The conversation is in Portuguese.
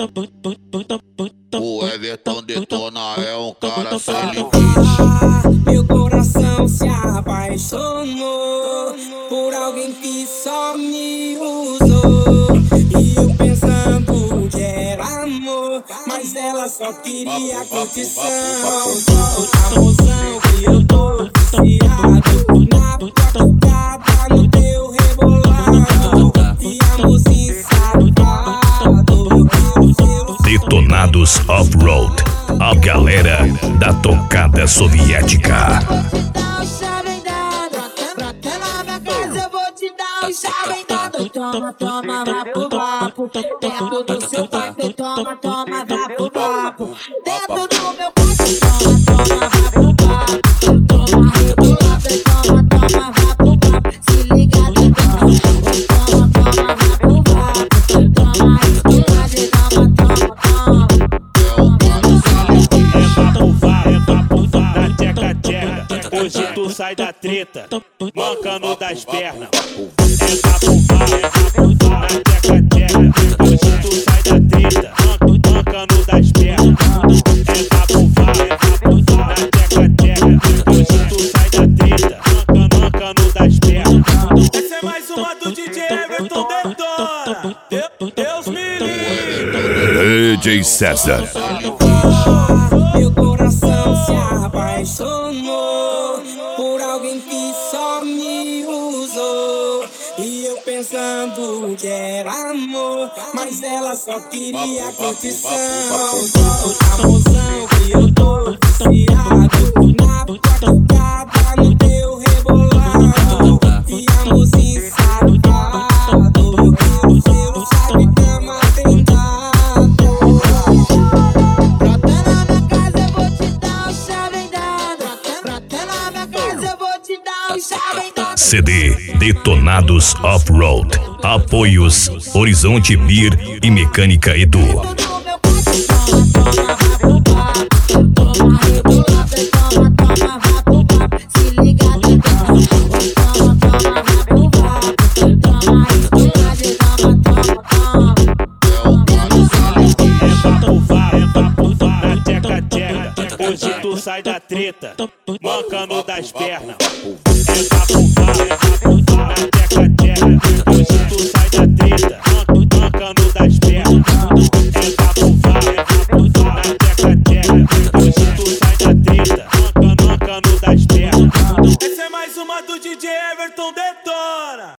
O Everton detona é um cara sem Meu coração se apaixonou por alguém que só me usou. E eu pensando que era amor, mas ela só queria curtição. Outra moção que eu tô viciado na tua tocada, no teu rebolado. E amorzinho safado. Detonados Off-Road, a galera da tocada soviética. Toma, toma, vá pro papo. Dentro do seu quarto, toma, toma, vá pro papo. Dentro do meu quarto, toma, toma, vá pro papo. Toma, rebolada, toma, toma, vá pro papo. Se liga, toma, toma, vá pro papo. Toma, rebolada, toma, toma, toma. É papo, na tcheca-tcheca. Hoje tu sai da treta, mancando das pernas. É papo, na tcheca-tcheca. Hoje tu sai da treta, mancando das pernas. É papo, na tcheca-tcheca. Hoje tu sai da treta, mancando das pernas. Essa é mais uma do DJ Everton Detona. Deus me livre. DJ César. Meu coração se apaixonou por alguém que só me usou. E eu pensando que era amor, mas ela só queria curtição. Outra moção que eu tô viciado na tua tocada, no teu rebolado. E amorzinho safado, o seu chá de cama tem dado. CD Detonados Off-Road. Apoios Horizonte Beer e Mecânica Edu. Hoje tu sai da treta, mancando das pernas. É papo,